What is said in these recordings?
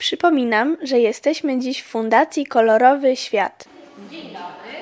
Przypominam, że jesteśmy dziś w Fundacji Kolorowy Świat. Dzień dobry.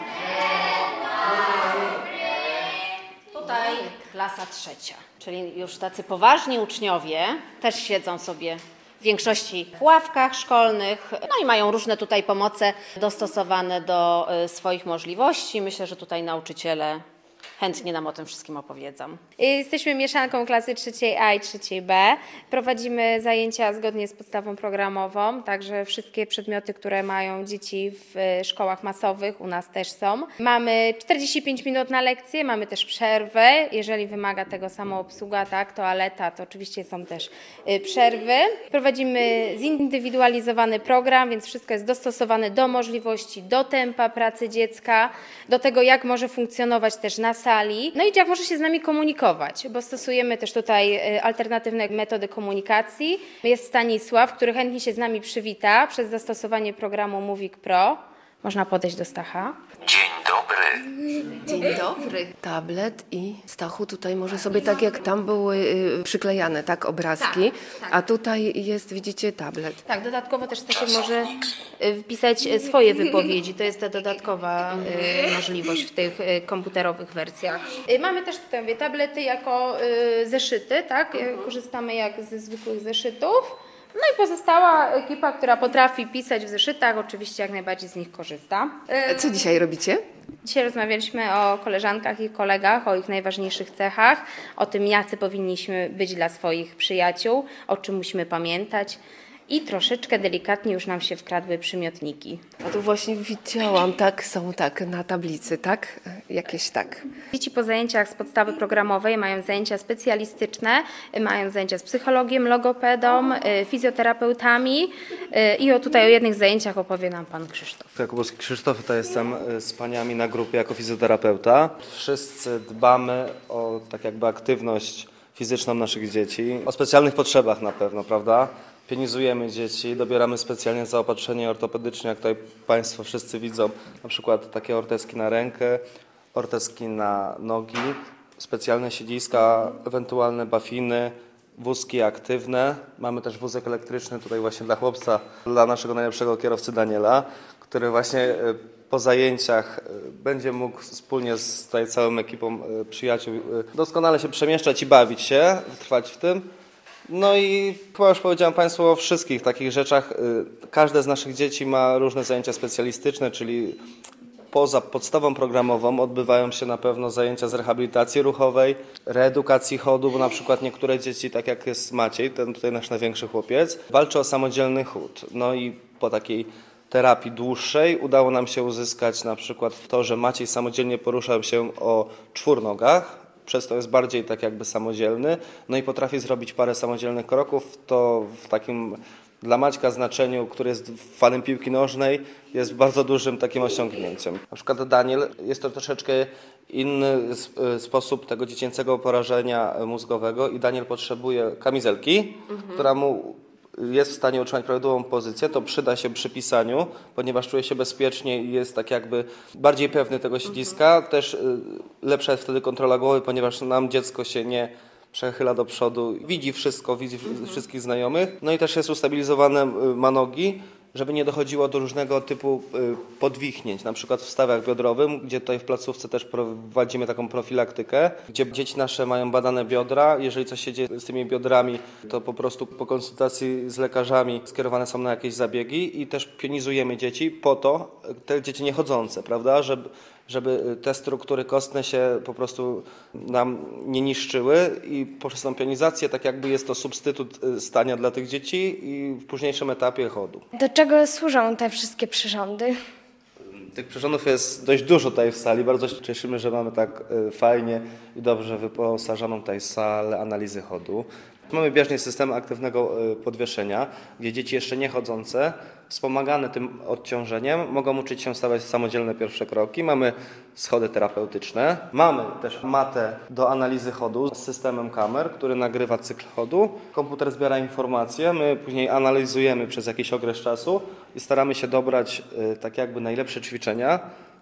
Tutaj klasa trzecia, czyli już tacy poważni uczniowie też siedzą sobie w większości w ławkach szkolnych, no i mają różne tutaj pomoce dostosowane do swoich możliwości. Myślę, że tutaj nauczyciele chętnie nam o tym wszystkim opowiedzą. Jesteśmy mieszanką klasy 3A i 3B. Prowadzimy zajęcia zgodnie z podstawą programową, także wszystkie przedmioty, które mają dzieci w szkołach masowych u nas też są. Mamy 45 minut na lekcję, mamy też przerwę. Jeżeli wymaga tego samoobsługa, tak, toaleta, to oczywiście są też przerwy. Prowadzimy zindywidualizowany program, więc wszystko jest dostosowane do możliwości, do tempa pracy dziecka, do tego, jak może funkcjonować też na sali, no i jak może się z nami komunikować, bo stosujemy też tutaj alternatywne metody komunikacji. Jest Stanisław, który chętnie się z nami przywita przez zastosowanie programu Mówik Pro. Można podejść do Stacha. Dzień dobry. Dzień dobry. Tablet i Stachu tutaj może sobie tak jak tam były przyklejane, tak, obrazki, Tak. a tutaj jest, widzicie, tablet. Tak, dodatkowo też Stasiek może wpisać swoje wypowiedzi. To jest ta dodatkowa możliwość w tych komputerowych wersjach. Mamy też tutaj, mówię, tablety jako zeszyty, tak? Korzystamy jak ze zwykłych zeszytów. No i pozostała ekipa, która potrafi pisać w zeszytach, oczywiście jak najbardziej z nich korzysta. Co dzisiaj robicie? Dzisiaj rozmawialiśmy o koleżankach i kolegach, o ich najważniejszych cechach, o tym, jacy powinniśmy być dla swoich przyjaciół, o czym musimy pamiętać. I troszeczkę delikatnie już nam się wkradły przymiotniki. A tu właśnie widziałam, tak, są tak na tablicy, tak? Jakieś tak. Dzieci po zajęciach z podstawy programowej mają zajęcia specjalistyczne, mają zajęcia z psychologiem, logopedą, fizjoterapeutami i tutaj o jednych zajęciach opowie nam pan Krzysztof. Jakubowski Krzysztof, tutaj jestem z paniami na grupie jako fizjoterapeuta. Wszyscy dbamy o tak jakby aktywność fizyczną naszych dzieci, o specjalnych potrzebach na pewno, prawda? Pienizujemy dzieci, dobieramy specjalnie zaopatrzenie ortopedyczne, jak tutaj Państwo wszyscy widzą, na przykład takie orteski na rękę, orteski na nogi, specjalne siedziska, ewentualne bafiny, wózki aktywne. Mamy też wózek elektryczny tutaj właśnie dla chłopca, dla naszego najlepszego kierowcy Daniela, który właśnie po zajęciach będzie mógł wspólnie z tutaj całą ekipą przyjaciół doskonale się przemieszczać i bawić się, trwać w tym. No i chyba już powiedziałem Państwu o wszystkich takich rzeczach. Każde z naszych dzieci ma różne zajęcia specjalistyczne, czyli poza podstawą programową odbywają się na pewno zajęcia z rehabilitacji ruchowej, reedukacji chodu, bo na przykład niektóre dzieci, tak jak jest Maciej, ten tutaj nasz największy chłopiec, walczy o samodzielny chód. No i po takiej terapii dłuższej udało nam się uzyskać na przykład to, że Maciej samodzielnie poruszał się o czwórnogach, przez to jest bardziej tak jakby samodzielny, no i potrafi zrobić parę samodzielnych kroków, to w takim dla Maćka znaczeniu, który jest fanem piłki nożnej, jest bardzo dużym takim osiągnięciem. Na przykład Daniel, jest to troszeczkę inny sposób tego dziecięcego porażenia mózgowego i Daniel potrzebuje kamizelki, która mu jest w stanie utrzymać prawidłową pozycję, to przyda się przy pisaniu, ponieważ czuje się bezpiecznie i jest tak jakby bardziej pewny tego siedziska. Też lepsza jest wtedy kontrola głowy, ponieważ nam dziecko się nie przechyla do przodu, widzi wszystko, widzi wszystkich znajomych. No i też jest ustabilizowane ma nogi, żeby nie dochodziło do różnego typu podwichnięć, na przykład w stawach biodrowym, gdzie tutaj w placówce też prowadzimy taką profilaktykę, gdzie dzieci nasze mają badane biodra. Jeżeli coś się dzieje z tymi biodrami, to po prostu po konsultacji z lekarzami skierowane są na jakieś zabiegi i też pionizujemy dzieci po to, te dzieci niechodzące, prawda, żeby te struktury kostne się po prostu nam nie niszczyły i poprzez tą pionizację tak jakby jest to substytut stania dla tych dzieci i w późniejszym etapie chodu. Do czego służą te wszystkie przyrządy? Tych przyrządów jest dość dużo tutaj w sali. Bardzo się cieszymy, że mamy tak fajnie i dobrze wyposażoną tutaj salę analizy chodu. Mamy bieżnie system aktywnego podwieszenia, gdzie dzieci jeszcze nie chodzące, wspomagane tym odciążeniem, mogą uczyć się stawać samodzielne pierwsze kroki. Mamy schody terapeutyczne. Mamy też matę do analizy chodu z systemem kamer, który nagrywa cykl chodu. Komputer zbiera informacje, my później analizujemy przez jakiś okres czasu i staramy się dobrać tak jakby najlepsze ćwiczenia,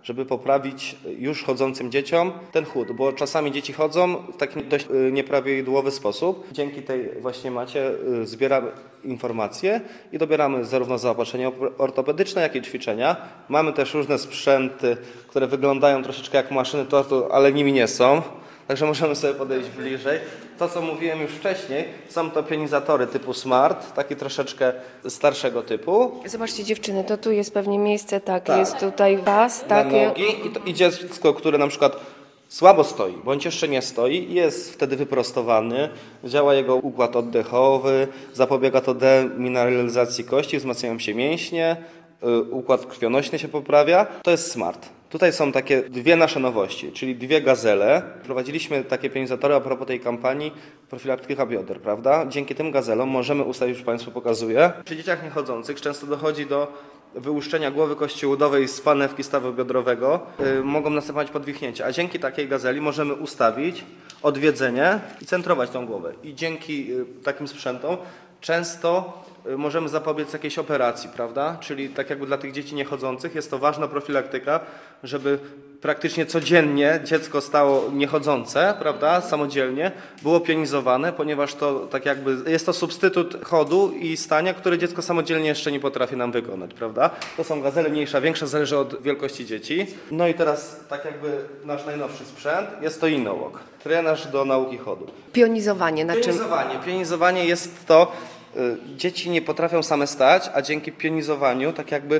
żeby poprawić już chodzącym dzieciom ten chód, bo czasami dzieci chodzą w taki dość nieprawidłowy sposób. Dzięki tej właśnie macie zbieramy informacje i dobieramy zarówno zaopatrzenie ortopedyczne, jak i ćwiczenia. Mamy też różne sprzęty, które wyglądają troszeczkę jak maszyny tortu, ale nimi nie są. Także możemy sobie podejść bliżej. To, co mówiłem już wcześniej, są to pianizatory typu Smart, taki troszeczkę starszego typu. Zobaczcie dziewczyny, to tu jest pewnie miejsce, tak. Jest tutaj pas, Na takie. nogi i dziecko, które na przykład słabo stoi, bądź jeszcze nie stoi, jest wtedy wyprostowany, działa jego układ oddechowy, zapobiega to demineralizacji kości, wzmacniają się mięśnie, układ krwionośny się poprawia. To jest Smart. Tutaj są takie dwie nasze nowości, czyli dwie gazele. Prowadziliśmy takie pianizatory a propos tej kampanii profilaktyka bioder, prawda? Dzięki tym gazelom możemy ustawić, już Państwu pokazuję. Przy dzieciach niechodzących często dochodzi do wyłuszczenia głowy kości udowej z panewki stawu biodrowego. Mogą następować podwichnięcia, a dzięki takiej gazeli możemy ustawić odwiedzenie i centrować tą głowę. I dzięki takim sprzętom często możemy zapobiec jakiejś operacji, prawda? Czyli tak jakby dla tych dzieci niechodzących jest to ważna profilaktyka, żeby praktycznie codziennie dziecko stało niechodzące, prawda, samodzielnie, było pianizowane, ponieważ to tak jakby jest to substytut chodu i stania, które dziecko samodzielnie jeszcze nie potrafi nam wykonać, prawda? To są gazele mniejsza, większa, zależy od wielkości dzieci. No i teraz tak jakby nasz najnowszy sprzęt jest to InnoWalk, trenaż do nauki chodu. Pionizowanie, na czym? Pionizowanie jest to, dzieci nie potrafią same stać, a dzięki pionizowaniu tak jakby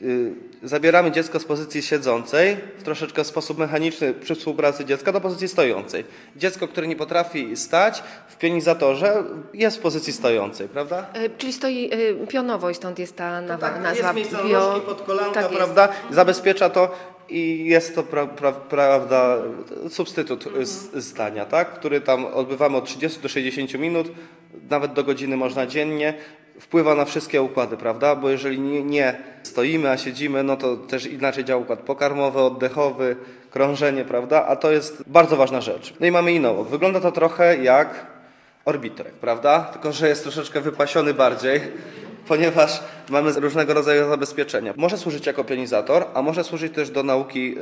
zabieramy dziecko z pozycji siedzącej w troszeczkę sposób mechaniczny przy współpracy dziecka do pozycji stojącej. Dziecko, które nie potrafi stać w pionizatorze jest w pozycji stojącej, prawda? Czyli stoi pionowo i stąd jest ta nazwa. Jest miejsce nóżki pod kolanka, tak, prawda? Zabezpiecza to i jest to prawda, substytut stania, tak? Który tam odbywamy od 30 do 60 minut, nawet do godziny można dziennie. Wpływa na wszystkie układy, prawda? Bo jeżeli nie stoimy, a siedzimy, no to też inaczej działa układ pokarmowy, oddechowy, krążenie, prawda? A to jest bardzo ważna rzecz. No i mamy InnoWalk. Wygląda to trochę jak Orbitrek, prawda? Tylko że jest troszeczkę wypasiony bardziej, ponieważ mamy różnego rodzaju zabezpieczenia. Może służyć jako pianizator, a może służyć też do nauki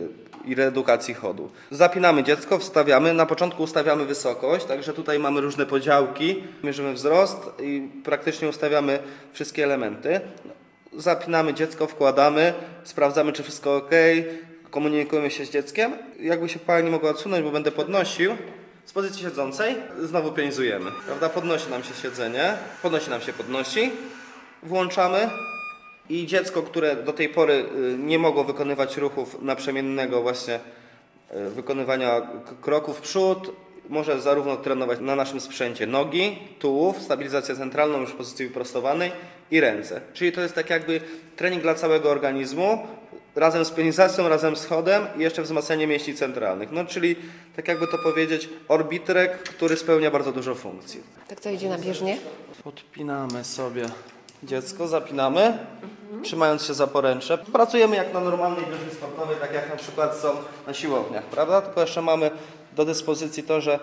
i reedukacji chodu. Zapinamy dziecko, wstawiamy. Na początku ustawiamy wysokość, także tutaj mamy różne podziałki. Mierzymy wzrost i praktycznie ustawiamy wszystkie elementy. Zapinamy dziecko, wkładamy, sprawdzamy, czy wszystko ok, komunikujemy się z dzieckiem. Jakby się pani mogła odsunąć, bo będę podnosił. Z pozycji siedzącej znowu pionizujemy, prawda? Podnosi nam się siedzenie, podnosi, włączamy i dziecko, które do tej pory nie mogło wykonywać ruchów naprzemiennego właśnie wykonywania kroków w przód, może zarówno trenować na naszym sprzęcie nogi, tułów, stabilizację centralną już w pozycji wyprostowanej i ręce. Czyli to jest tak jakby trening dla całego organizmu, razem z pionizacją, razem z chodem i jeszcze wzmacnianie mięśni centralnych. No czyli, tak jakby to powiedzieć, orbitrek, który spełnia bardzo dużo funkcji. Tak to idzie na bieżnię? Podpinamy sobie dziecko, zapinamy, trzymając się za poręcze. Pracujemy jak na normalnej bieżni sportowej, tak jak na przykład są na siłowniach, prawda? Tylko jeszcze mamy do dyspozycji to, że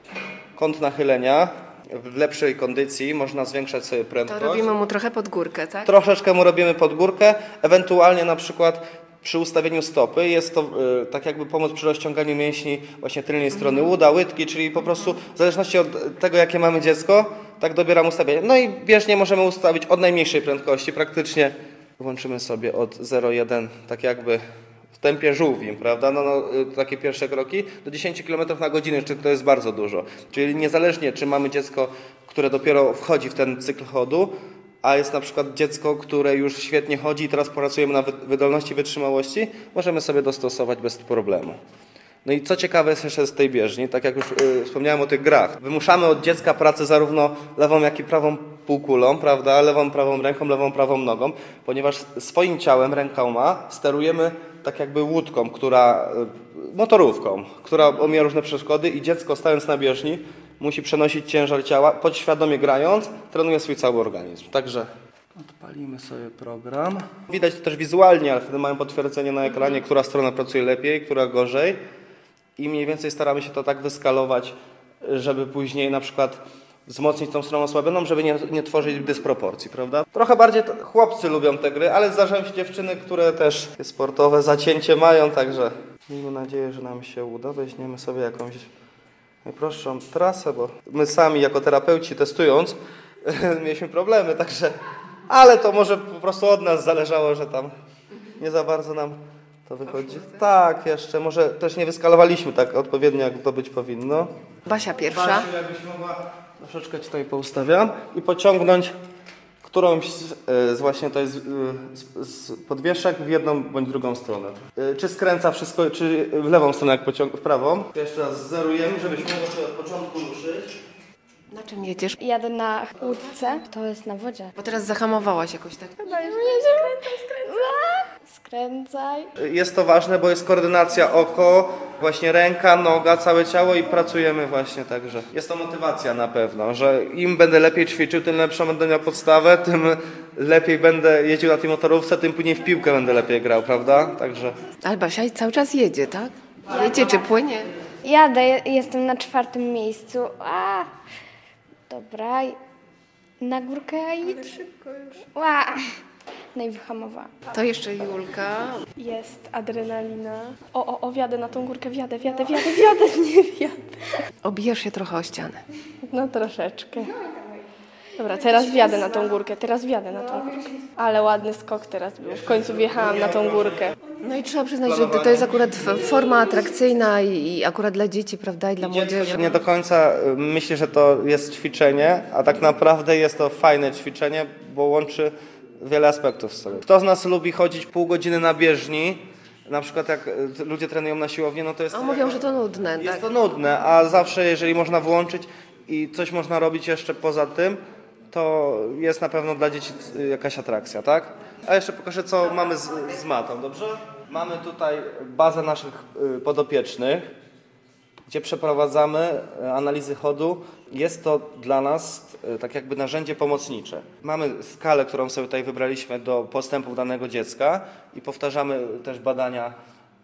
kąt nachylenia w lepszej kondycji, można zwiększać sobie prędkość. To robimy mu trochę pod górkę, tak? Troszeczkę mu robimy pod górkę, ewentualnie na przykład przy ustawieniu stopy jest to tak jakby pomoc przy rozciąganiu mięśni właśnie tylnej strony uda, łydki, czyli po prostu w zależności od tego, jakie mamy dziecko, tak dobieram ustawienie. No i bieżnie możemy ustawić od najmniejszej prędkości, praktycznie włączymy sobie od 0,1, tak jakby w tempie żółwim, prawda? Takie pierwsze kroki do 10 km na godzinę, czy to jest bardzo dużo. Czyli niezależnie, czy mamy dziecko, które dopiero wchodzi w ten cykl chodu, a jest na przykład dziecko, które już świetnie chodzi i teraz pracujemy na wydolności, wytrzymałości, możemy sobie dostosować bez problemu. No i co ciekawe jest jeszcze z tej bieżni, tak jak już wspomniałem o tych grach. Wymuszamy od dziecka pracę zarówno lewą, jak i prawą półkulą, prawda? Lewą, prawą ręką, lewą, prawą nogą, ponieważ swoim ciałem, rękoma sterujemy tak jakby łódką, motorówką, która omija różne przeszkody i dziecko stając na bieżni musi przenosić ciężar ciała, podświadomie grając, trenuje swój cały organizm. Także odpalimy sobie program. Widać to też wizualnie, ale wtedy mamy potwierdzenie na ekranie, która strona pracuje lepiej, która gorzej. I mniej więcej staramy się to tak wyskalować, żeby później na przykład wzmocnić tą stronę osłabioną, żeby nie tworzyć dysproporcji, prawda? Trochę bardziej chłopcy lubią te gry, ale zdarzają się dziewczyny, które też sportowe zacięcie mają, także miejmy nadzieję, że nam się uda. Weźmiemy sobie jakąś najprostszą trasę, bo my sami jako terapeuci testując mieliśmy problemy, także... Ale to może po prostu od nas zależało, że tam nie za bardzo nam to wychodzi. Tak, jeszcze. Może też nie wyskalowaliśmy tak odpowiednio, jak to być powinno. Basia pierwsza. Basiu, jakbyś mogła, troszeczkę ci tutaj poustawiam i pociągnąć którąś właśnie to jest z podwieszek w jedną bądź drugą stronę. Czy skręca wszystko, czy w lewą stronę, jak w prawą. Jeszcze raz zerujemy, żebyś mogła sobie od początku ruszyć. Na czym jedziesz? Jadę na łódce. To jest na wodzie. Bo teraz zahamowałaś jakoś tak. Skręcaj. Jest to ważne, bo jest koordynacja oko, właśnie ręka, noga, całe ciało i pracujemy właśnie tak, że jest to motywacja na pewno, że im będę lepiej ćwiczył, tym lepszą będę miał podstawę, tym lepiej będę jeździł na tej motorówce, tym później w piłkę będę lepiej grał, prawda? Także... Ale Basia cały czas jedzie, tak? Jedzie czy płynie? Jadę, jestem na 4. miejscu. Dobra. Na górkę i... Szybko już. No i wyhamowała. To jeszcze Julka. Jest adrenalina. Wjadę na tą górkę, wjadę, nie wjadę. Obijasz się trochę o ścianę. No troszeczkę. Dobra, teraz wjadę na tą górkę. Ale ładny skok teraz był. W końcu wjechałam na tą górkę. No i trzeba przyznać, że to jest akurat forma atrakcyjna i akurat dla dzieci, prawda, i dla młodzieży. Nie do końca myślę, że to jest ćwiczenie, a tak naprawdę jest to fajne ćwiczenie, bo łączy wiele aspektów w sobie. Kto z nas lubi chodzić pół godziny na bieżni, na przykład jak ludzie trenują na siłowni, no to jest... A mówią, że to nudne, tak? Jest to nudne, a zawsze jeżeli można włączyć i coś można robić jeszcze poza tym, to jest na pewno dla dzieci jakaś atrakcja, tak? A jeszcze pokażę, co mamy z matą, dobrze? Mamy tutaj bazę naszych podopiecznych, gdzie przeprowadzamy analizy chodu. Jest to dla nas tak jakby narzędzie pomocnicze. Mamy skalę, którą sobie tutaj wybraliśmy do postępów danego dziecka i powtarzamy też badania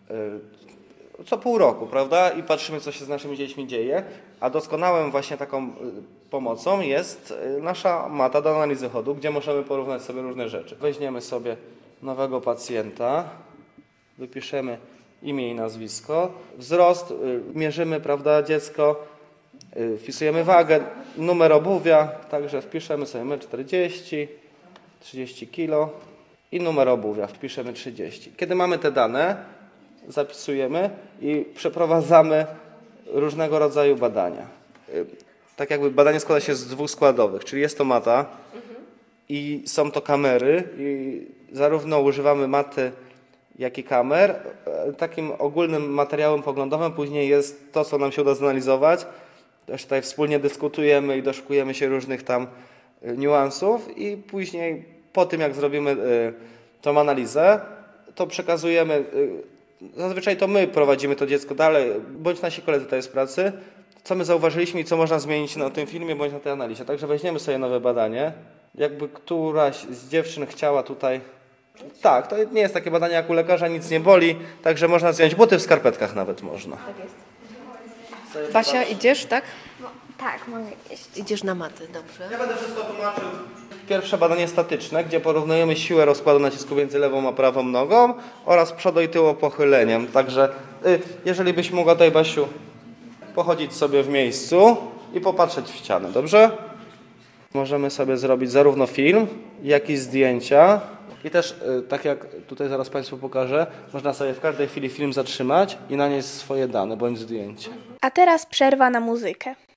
co pół roku, prawda? I patrzymy, co się z naszymi dziećmi dzieje. A doskonałą właśnie taką pomocą jest nasza mata do analizy chodu, gdzie możemy porównać sobie różne rzeczy. Weźmiemy sobie nowego pacjenta, wypiszemy imię i nazwisko, wzrost, mierzymy, prawda, dziecko, wpisujemy wagę, numer obuwia, także wpiszemy sobie 1,40 m, 30 kg i numer obuwia, wpiszemy 30. Kiedy mamy te dane, zapisujemy i przeprowadzamy różnego rodzaju badania. Tak jakby badanie składa się z 2 składowych, czyli jest to mata i są to kamery i zarówno używamy maty, jak i kamer. Takim ogólnym materiałem poglądowym później jest to, co nam się uda zanalizować. Też tutaj wspólnie dyskutujemy i doszukujemy się różnych tam niuansów i później po tym, jak zrobimy tą analizę, to przekazujemy, zazwyczaj to my prowadzimy to dziecko dalej, bądź nasi koledzy tutaj z pracy, co my zauważyliśmy i co można zmienić na tym filmie, bądź na tej analizie. Także weźmiemy sobie nowe badanie. Jakby któraś z dziewczyn chciała tutaj... Tak, to nie jest takie badanie jak u lekarza, nic nie boli, także można zdjąć buty, w skarpetkach nawet można. Tak jest. Basia, idziesz, tak? Tak, mogę iść. Idziesz na matę, dobrze. Ja będę wszystko tłumaczył. Pierwsze badanie statyczne, gdzie porównujemy siłę rozkładu nacisku między lewą a prawą nogą oraz przodo i tyło pochyleniem. Także jeżeli byś mogła tutaj, Basiu, pochodzić sobie w miejscu i popatrzeć w ścianę, dobrze? Możemy sobie zrobić zarówno film, jak i zdjęcia. I też, tak jak tutaj zaraz Państwu pokażę, można sobie w każdej chwili film zatrzymać i nanieść swoje dane bądź zdjęcie. A teraz przerwa na muzykę.